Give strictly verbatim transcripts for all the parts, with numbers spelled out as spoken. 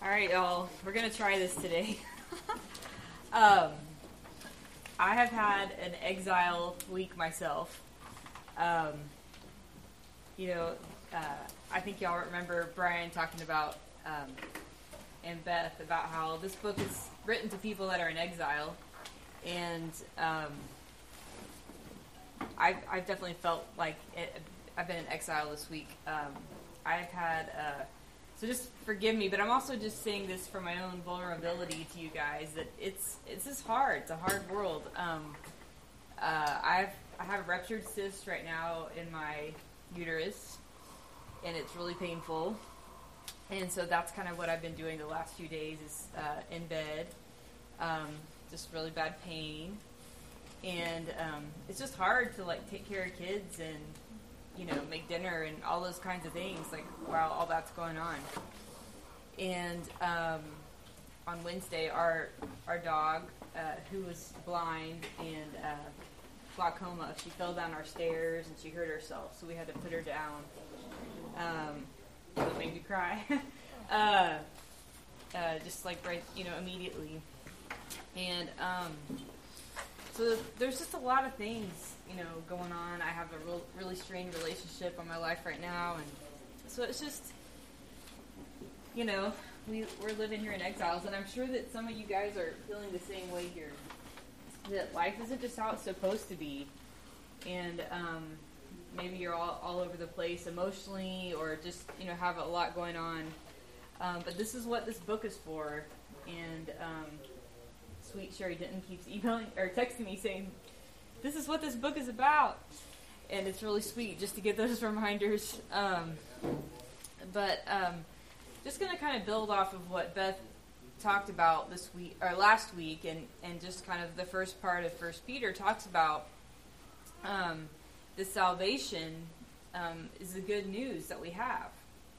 All right, y'all. We're gonna try this today. um, I have had an exile week myself. Um, you know, uh, I think y'all remember Brian talking about um, and Beth about how this book is written to people that are in exile, and um, I've, I've definitely felt like it, I've been in exile this week. Um, I've had. Uh, So just forgive me, but I'm also just saying this for my own vulnerability to you guys, that it's it's just hard. It's a hard world. Um, uh, I've I have a ruptured cyst right now in my uterus, and it's really painful. And so that's kind of what I've been doing the last few days is uh, in bed, um, just really bad pain, and um, it's just hard to like take care of kids and, you know, make dinner and all those kinds of things, like, while all that's going on. And um, on Wednesday, our our dog, uh, who was blind and uh, glaucoma, she fell down our stairs and she hurt herself, so we had to put her down. Um, so it made me cry. uh, uh, just like right, you know, immediately. And um, so there's just a lot of things, you know, going on. I have a real, really strained relationship on my life right now, and so it's just, you know, we, we're living here in exiles, and I'm sure that some of you guys are feeling the same way here, that life isn't just how it's supposed to be, and um, maybe you're all, all over the place emotionally, or just, you know, have a lot going on, um, but this is what this book is for, and um, Sweet Sherry Denton keeps emailing or texting me saying, this is what this book is about. And it's really sweet just to get those reminders. Um, but um, just going to kind of build off of what Beth talked about this week or last week, and, and just kind of the first part of First Peter talks about um, the salvation um, is the good news that we have.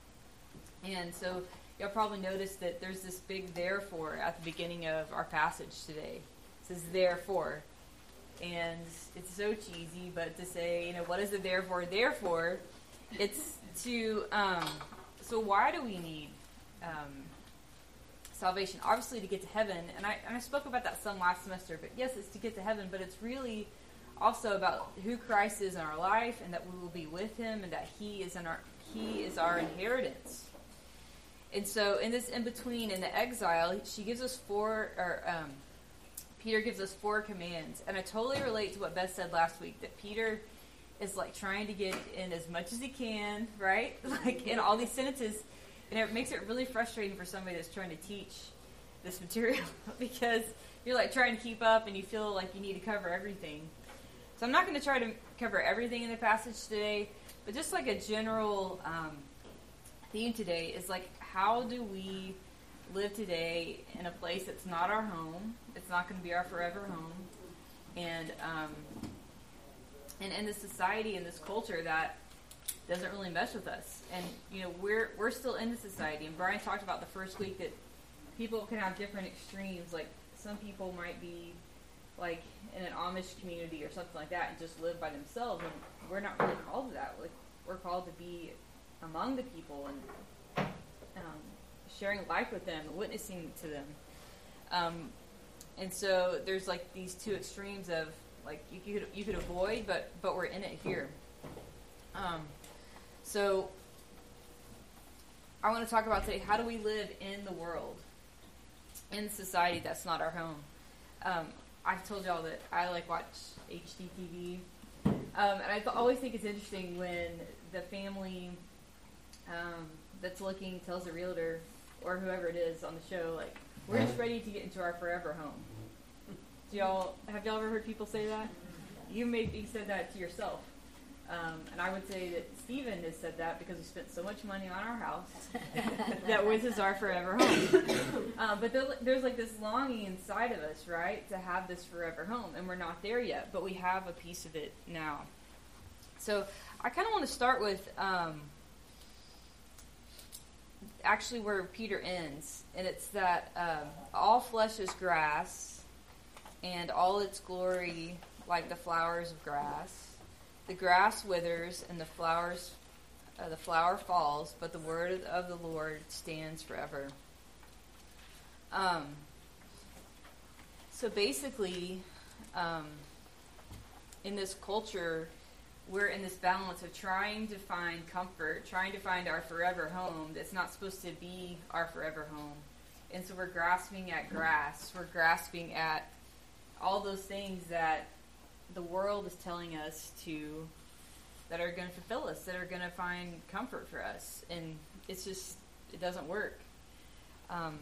And so you'll probably notice that there's this big therefore at the beginning of our passage today. It says therefore. And it's so cheesy, but to say, you know, what is the therefore? Therefore, it's to, um, so why do we need um, salvation? Obviously to get to heaven, and I, and I spoke about that some last semester, but yes, it's to get to heaven, but it's really also about who Christ is in our life, and that we will be with Him, and that He is in our, He is our inheritance. And so in this in-between, in the exile, she gives us four, or um, Peter gives us four commands. And I totally relate to what Beth said last week, that Peter is like trying to get in as much as he can, right? Like in all these sentences. And it makes it really frustrating for somebody that's trying to teach this material because you're like trying to keep up and you feel like you need to cover everything. So I'm not going to try to cover everything in the passage today, but just like a general um, theme today is like, how do we live today in a place that's not our home? It's not going to be our forever home, and um, and in this society and this culture that doesn't really mesh with us. And you know, we're we're still in the society. And Brian talked about the first week that people can have different extremes. Like some people might be like in an Amish community or something like that and just live by themselves. And we're not really called to that. Like we're called to be among the people and um, sharing life with them, witnessing to them. Um, and so there's like these two extremes of like you could you could avoid, but but we're in it here. Um, so I want to talk about today, how do we live in the world, in society that's not our home? Um, I've told y'all that I like watch H G T V, um, and I th- always think it's interesting when the family um, that's looking tells a realtor or whoever it is on the show, like, we're just ready to get into our forever home. Do y'all, have y'all ever heard people say that? You maybe said that to yourself. Um, and I would say that Stephen has said that because we spent so much money on our house that this is our forever home. Um, but there, there's like this longing inside of us, right, to have this forever home. And we're not there yet, but we have a piece of it now. So I kind of want to start with um, actually where Peter ends, and it's that um, all flesh is grass, and all its glory like the flowers of grass. The grass withers, and the flowers, uh, the flower falls, but the word of the Lord stands forever. Um, so basically, um, in this culture, we're in this balance of trying to find comfort, trying to find our forever home that's not supposed to be our forever home. And so we're grasping at grass. We're grasping at all those things that the world is telling us to, that are going to fulfill us, that are going to find comfort for us. And it's just, it doesn't work. Um,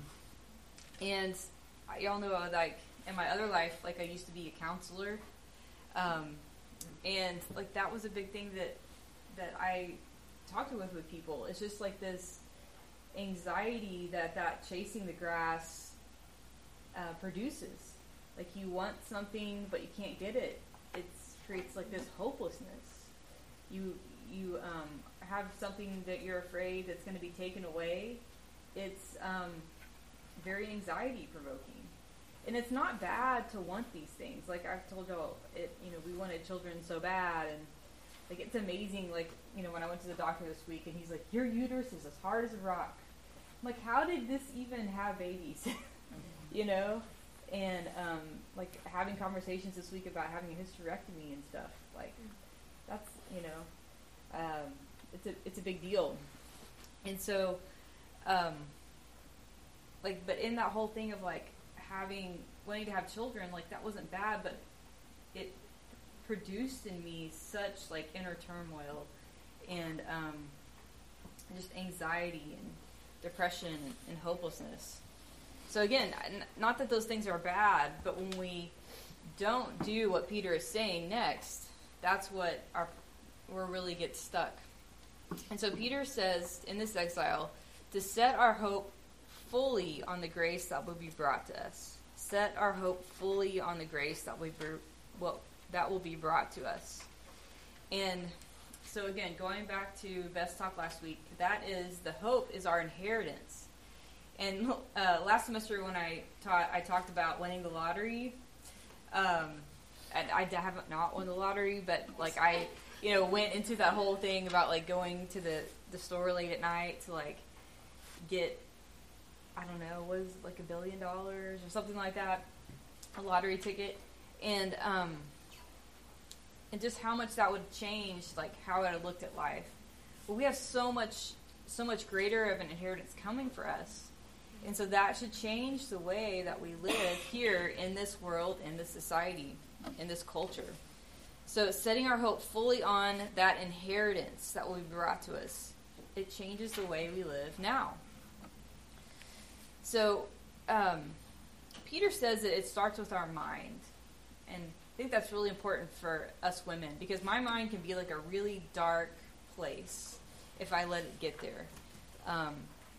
and y'all know, like, in my other life, like, I used to be a counselor. Um, and, like, that was a big thing that that I talked with with people. It's just, like, this anxiety that that chasing the grass uh, produces. Like, you want something, but you can't get it. It creates, like, this hopelessness. You you um, have something that you're afraid that's going to be taken away. It's um, very anxiety-provoking. And it's not bad to want these things. Like I've told y'all, it, you know, we wanted children so bad, and like it's amazing. Like, you know, when I went to the doctor this week, and he's like, "Your uterus is as hard as a rock." I'm like, "How did this even have babies?" You know, and um, like having conversations this week about having a hysterectomy and stuff. Like, that's, you know, um, it's a it's a big deal. And so, um, like, but in that whole thing of like having, wanting to have children, like that wasn't bad, but it produced in me such like inner turmoil and um, just anxiety and depression and, and hopelessness. So again, n- not that those things are bad, but when we don't do what Peter is saying next, that's what our where really gets stuck. And so Peter says in this exile to set our hope fully on the grace that will be brought to us. Set our hope fully on the grace that we br- well, that will be brought to us. And so again, going back to Best Talk last week, that is the hope is our inheritance. And uh, last semester when I taught, I talked about winning the lottery. Um, and I have not won the lottery, but like I, you know, went into that whole thing about like going to the, the store late at night to like get, I don't know, was like a billion dollars or something like that, a lottery ticket, and um, and just how much that would change, like how I looked at life. But we have so much, so much greater of an inheritance coming for us, and so that should change the way that we live here in this world, in this society, in this culture. So setting our hope fully on that inheritance that will be brought to us, it changes the way we live now. So, um, Peter says that it starts with our mind. And I think that's really important for us women, because my mind can be like a really dark place if I let it get there. Um,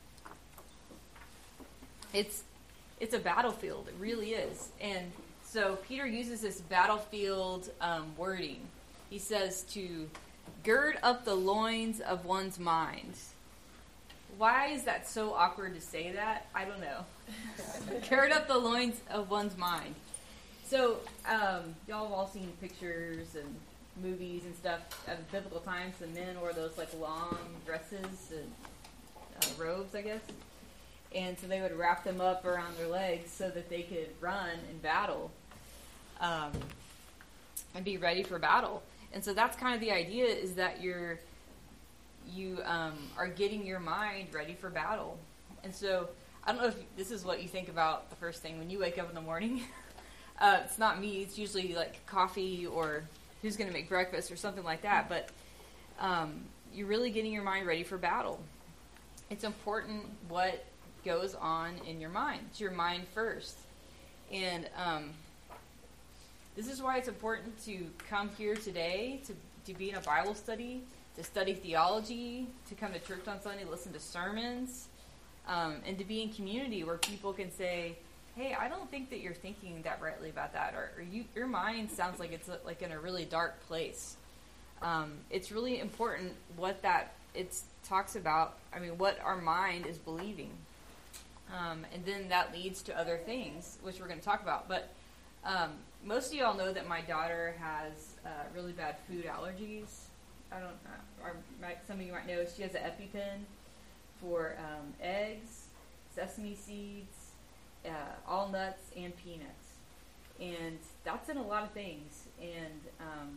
it's, it's a battlefield. It really is. And so Peter uses this battlefield um, wording. He says to gird up the loins of one's mind. Why is that so awkward to say that? I don't know. Gird up the loins of one's mind. So, um, y'all have all seen pictures and movies and stuff of biblical times. The men wore those like long dresses and uh, robes, I guess. And so they would wrap them up around their legs so that they could run in battle um, and be ready for battle. And so that's kind of the idea, is that you're you um, are getting your mind ready for battle. And so I don't know if this is what you think about the first thing when you wake up in the morning. uh, it's not me. It's usually like coffee or who's going to make breakfast or something like that. But um, you're really getting your mind ready for battle. It's important what goes on in your mind. It's your mind first. And um, this is why it's important to come here today, to, to be in a Bible study, to study theology, to come to church on Sunday, listen to sermons, um, and to be in community where people can say, hey, I don't think that you're thinking that rightly about that, or, or you, your mind sounds like it's like in a really dark place. Um, it's really important what that it talks about, I mean, what our mind is believing. Um, and then that leads to other things, which we're going to talk about. But um, most of y'all know that my daughter has uh, really bad food allergies. I don't know, or might, some of you might know she has an EpiPen for um, eggs, sesame seeds, uh, all nuts and peanuts. And that's in a lot of things. And um,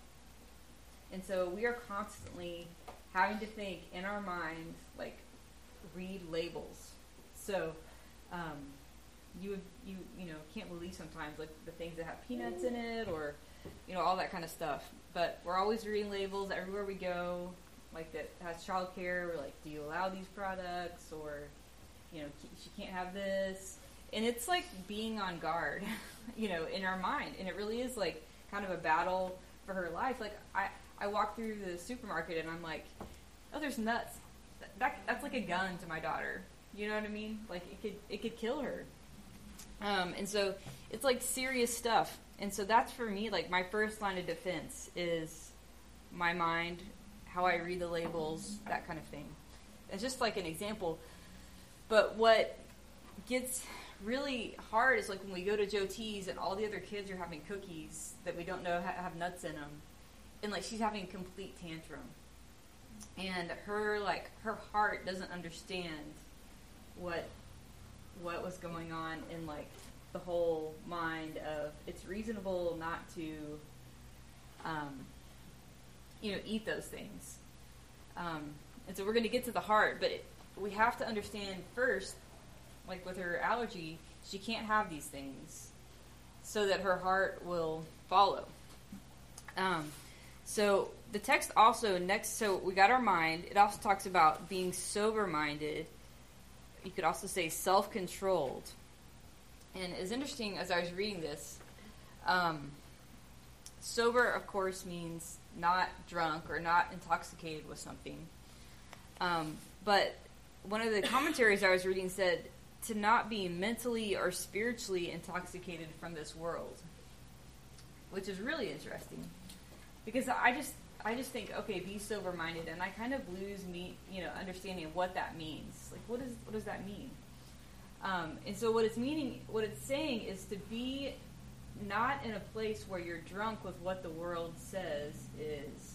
and so we are constantly having to think in our mind, like, read labels. So um, you you you know can't believe sometimes like the things that have peanuts in it, or you know all that kind of stuff. But we're always reading labels everywhere we go. Like that has childcare. We're like, do you allow these products, or you know she can't have this. And it's like being on guard, you know, in our mind. And it really is like kind of a battle for her life. Like I, I walk through the supermarket and I'm like, oh, there's nuts. That, that that's like a gun to my daughter. You know what I mean? Like it could it could kill her. Um, and so it's like serious stuff. And so that's for me like my first line of defense is my mind, how I read the labels, that kind of thing. It's just like an example. But what gets really hard is like when we go to Joe T's and all the other kids are having cookies that we don't know ha- have nuts in them, and like she's having a complete tantrum, and her like her heart doesn't understand what what was going on in like the whole mind of it's reasonable not to um, you know eat those things, um, and so we're going to get to the heart, but it, we have to understand first. Like with her allergy, she can't have these things so that her heart will follow. Um, so the text also next, so we got our mind. It also talks about being sober-minded. You could also say self-controlled. And it's interesting as I was reading this, um, sober, of course, means not drunk or not intoxicated with something. Um, but one of the commentaries I was reading said, to not be mentally or spiritually intoxicated from this world, which is really interesting, because I just I just think okay, be sober minded, and I kind of lose me you know understanding of what that means. Like what is what does that mean? Um, and so what it's meaning, what it's saying is to be not in a place where you're drunk with what the world says is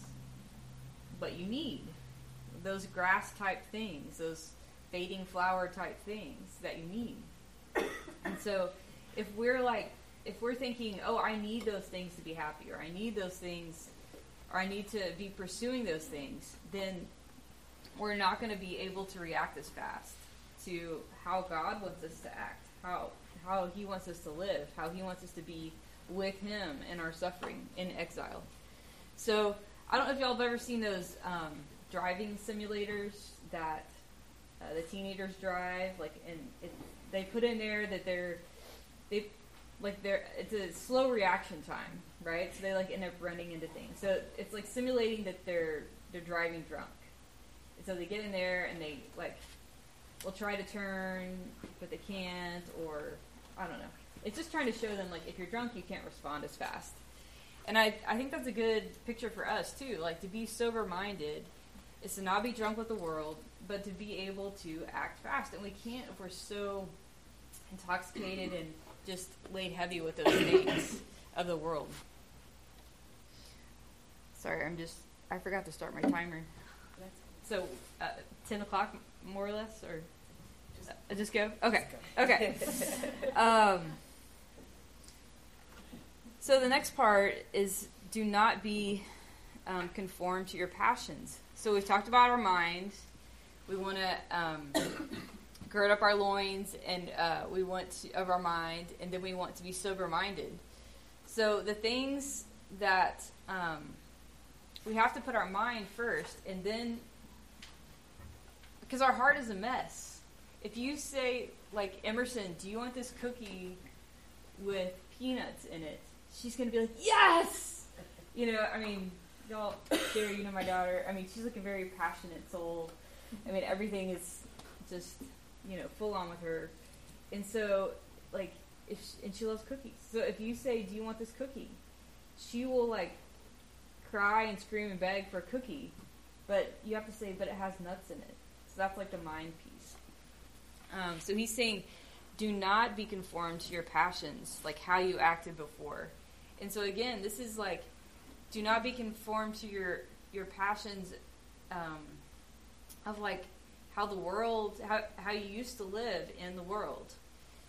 what you need, those grass type things, those fading flower type things that you need. And so if we're like, if we're thinking, oh, I need those things to be happy, or I need those things, or I need to be pursuing those things, then we're not going to be able to react as fast to how God wants us to act, how how He wants us to live, how He wants us to be with Him in our suffering, in exile. So I don't know if y'all have ever seen those um, driving simulators that Uh, the teenagers drive, like, and it, they put in there that they're, they, like, they're, it's a slow reaction time, right? So they, like, end up running into things. So it's, like, simulating that they're, they're driving drunk. And so they get in there and they, like, will try to turn, but they can't, or, I don't know. It's just trying to show them, like, if you're drunk, you can't respond as fast. And I, I think that's a good picture for us, too. Like, to be sober-minded is to not be drunk with the world, but to be able to act fast. And we can't if we're so intoxicated and just laid heavy with those things of the world. Sorry, I'm just, I forgot to start my timer. So, uh, ten o'clock, more or less, or just, uh, just go? Okay, okay. um, so the next part is do not be um, conformed to your passions. So we've talked about our mind. We want to um, gird up our loins, and uh, we want to, of our mind, and then we want to be sober-minded. So the things that um, we have to put our mind first, and then, because our heart is a mess. If you say, like, Emerson, do you want this cookie with peanuts in it? She's going to be like, yes! You know, I mean, y'all, Jerry, you know my daughter. I mean, she's like a very passionate soul. I mean, everything is just, you know, full on with her. And so, like, if she, and she loves cookies. So if you say, do you want this cookie? She will, like, cry and scream and beg for a cookie. But you have to say, but it has nuts in it. So that's, like, the mind piece. Um, so he's saying, do not be conformed to your passions, like how you acted before. And so, again, this is, like, do not be conformed to your, your passions um, of, like, how the world, how, how you used to live in the world.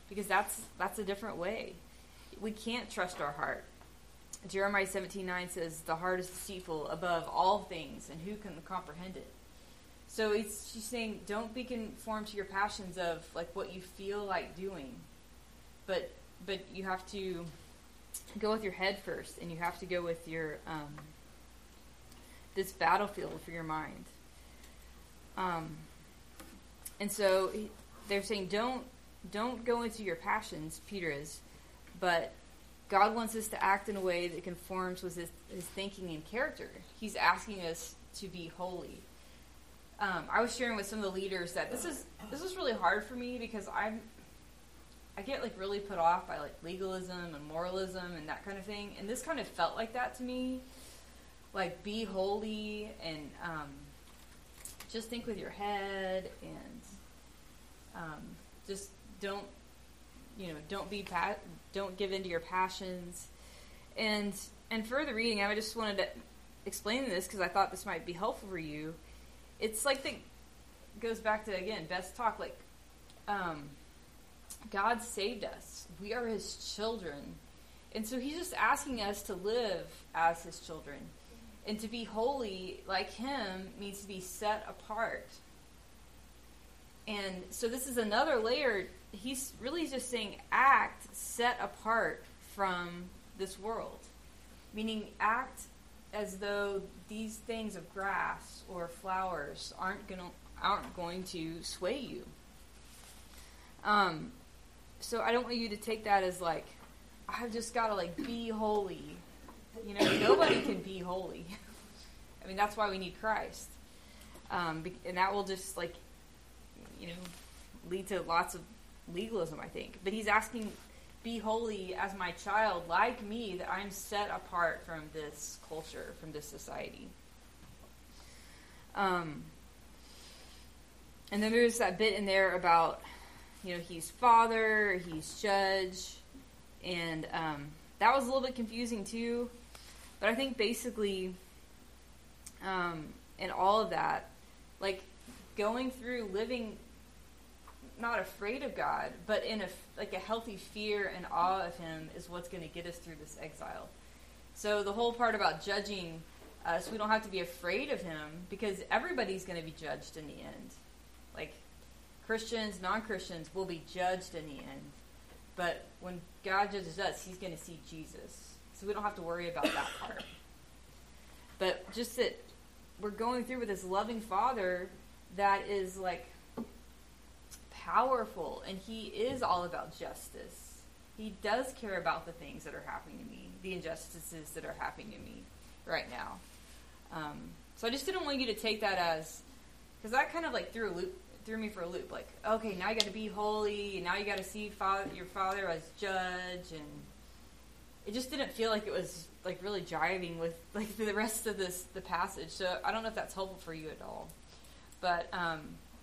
because that's that's a different way. We can't trust our heart. Jeremiah seventeen nine says, the heart is deceitful above all things, and who can comprehend it? So it's, she's saying, don't be conformed to your passions of like what you feel like doing, but but you have to go with your head first, and you have to go with your um, this battlefield for your mind. Um, and so they're saying, don't don't go into your passions. Peter is, but God wants us to act in a way that conforms with his, his thinking and character. He's asking us to be holy. Um, I was sharing with some of the leaders that this is this is really hard for me because I'm I get like really put off by like legalism and moralism and that kind of thing, and this kind of felt like that to me. Like, be holy and um, just think with your head, and um, just don't you know don't be pa- don't give into your passions. And and further reading, I just wanted to explain this because I thought this might be helpful for you. It's like the goes back to, again, Beth's talk, like um, God saved us. We are his children. And so he's just asking us to live as his children. And to be holy like him means to be set apart. And so this is another layer. He's really just saying act set apart from this world. Meaning act as though these things of grass or flowers aren't gonna aren't going to sway you. Um, so I don't want you to take that as like, I've just got to like be holy. You know, nobody can be holy. I mean, that's why we need Christ, um, and that will just like, you know, lead to lots of legalism, I think. But he's asking, be holy as my child, like me, that I'm set apart from this culture, from this society. Um, and then there's that bit in there about, you know, he's father, he's judge, and um, that was a little bit confusing too. But I think basically, um, in all of that, like going through living not afraid of God, but in a like a healthy fear and awe of him is what's going to get us through this exile. So the whole part about judging us, we don't have to be afraid of him because everybody's going to be judged in the end. Like Christians, non-Christians will be judged in the end. But when God judges us, he's going to see Jesus. So we don't have to worry about that part. But just that we're going through with this loving Father that is like powerful, and he is all about justice. He does care about the things that are happening to me, the injustices that are happening to me right now. Um, so I just didn't want you to take that as, because that kind of like threw a loop, threw me for a loop. Like, okay, now you got to be holy, and now you got to see father, your father as judge, and it just didn't feel like it was like really jiving with like the rest of this the passage. So I don't know if that's helpful for you at all, but. Um,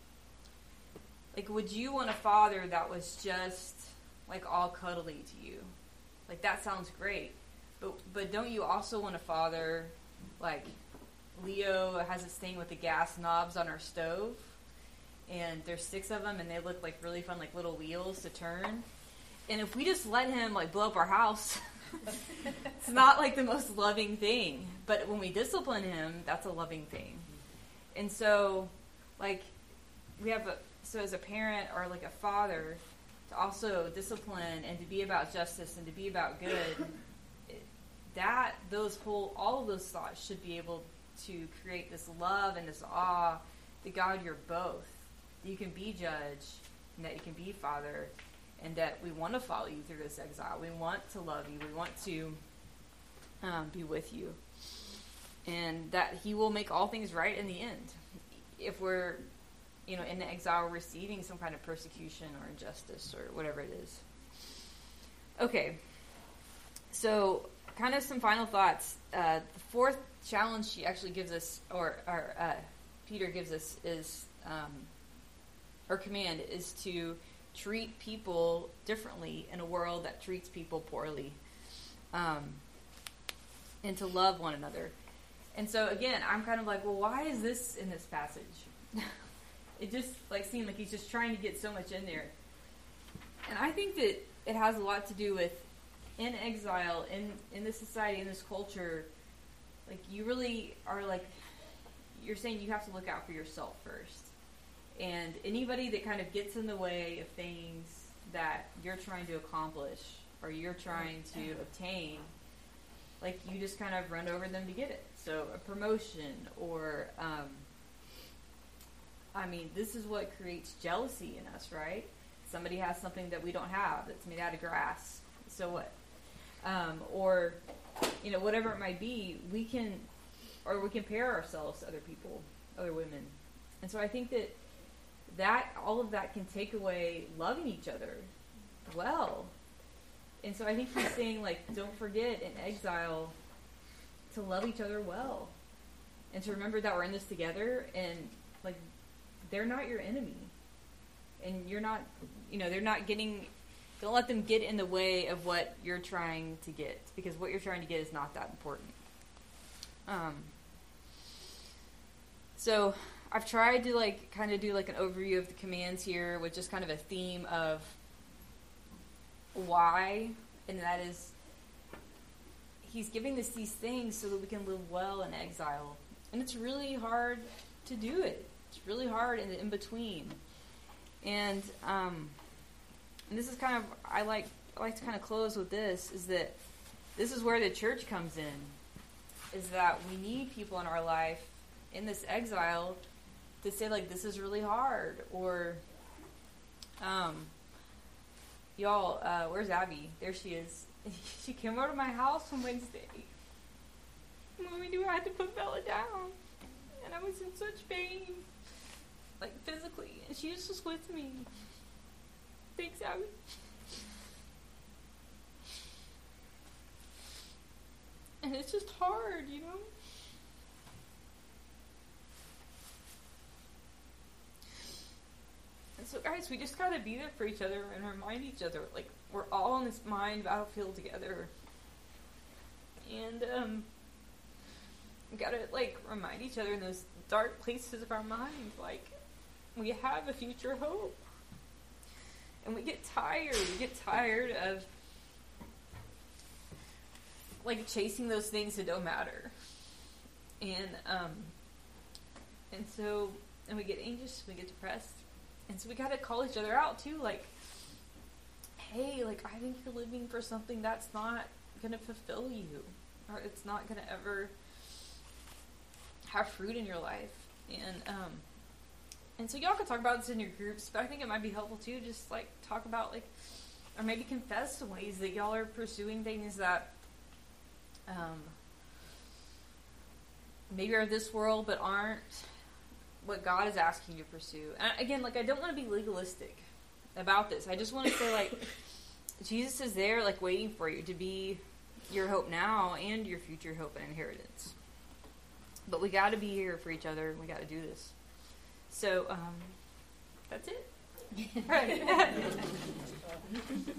Like, would you want a father that was just, like, all cuddly to you? Like, that sounds great. But but don't you also want a father, like, Leo has this thing with the gas knobs on our stove, and there's six of them, and they look like really fun, like, little wheels to turn. And if we just let him, like, blow up our house, it's not, like, the most loving thing. But when we discipline him, that's a loving thing. And so, like, we have a... So as a parent or like a father, to also discipline and to be about justice and to be about good, it, that those whole all of those thoughts should be able to create this love and this awe that God, you're both. That you can be judge and that you can be father, and that we want to follow you through this exile. We want to love you. We want to um, be with you, and that He will make all things right in the end. If we're you know, in the exile, receiving some kind of persecution or injustice or whatever it is. Okay, so kind of some final thoughts. Uh, the fourth challenge she actually gives us, or, or uh, Peter gives us, is um, her command is to treat people differently in a world that treats people poorly, um, and to love one another. And so again, I'm kind of like, well, why is this in this passage? It just like seemed like he's just trying to get so much in there. And I think that it has a lot to do with in exile, in, in this society, in this culture, like you really are like, you're saying you have to look out for yourself first. And anybody that kind of gets in the way of things that you're trying to accomplish or you're trying to obtain, like you just kind of run over them to get it. So a promotion or, um, I mean, this is what creates jealousy in us, right? Somebody has something that we don't have that's made out of grass. So what? Um, or, you know, whatever it might be, we can, or we compare ourselves to other people, other women. And so I think that that, all of that can take away loving each other well. And so I think he's saying, like, don't forget in exile to love each other well. And to remember that we're in this together and, like, they're not your enemy. And you're not, you know, they're not getting, don't let them get in the way of what you're trying to get. Because what you're trying to get is not that important. Um, so I've tried to, like, kind of do, like, an overview of the commands here with just kind of a theme of why, and that is he's giving us these things so that we can live well in exile. And it's really hard to do it. It's really hard in the in-between. And, um, and this is kind of, I like I like to kind of close with this, is that this is where the church comes in, is that we need people in our life in this exile to say, like, this is really hard, or, um, y'all, uh, where's Abby? There she is. She came over to my house on Wednesday. When we knew I had to put Bella down. And I was in such pain. Like, physically. And she just was with me. Thanks, Abby. And it's just hard, you know? And so, guys, we just gotta be there for each other and remind each other, like, we're all on this mind battlefield together. And, um, we gotta, like, remind each other in those dark places of our mind, like, we have a future hope. And we get tired. We get tired of, like, chasing those things that don't matter. And, um, and so, and we get anxious, we get depressed. And so we gotta call each other out, too, like, hey, like, I think you're living for something that's not gonna fulfill you. Or it's not gonna ever have fruit in your life. And, um, and so y'all can talk about this in your groups, but I think it might be helpful, too, just, like, talk about, like, or maybe confess some ways that y'all are pursuing things that, um, maybe are this world, but aren't what God is asking you to pursue. And again, like, I don't want to be legalistic about this. I just want to say, like, Jesus is there, like, waiting for you to be your hope now and your future hope and inheritance. But we got to be here for each other, and we got to do this. So, um, that's it. Right.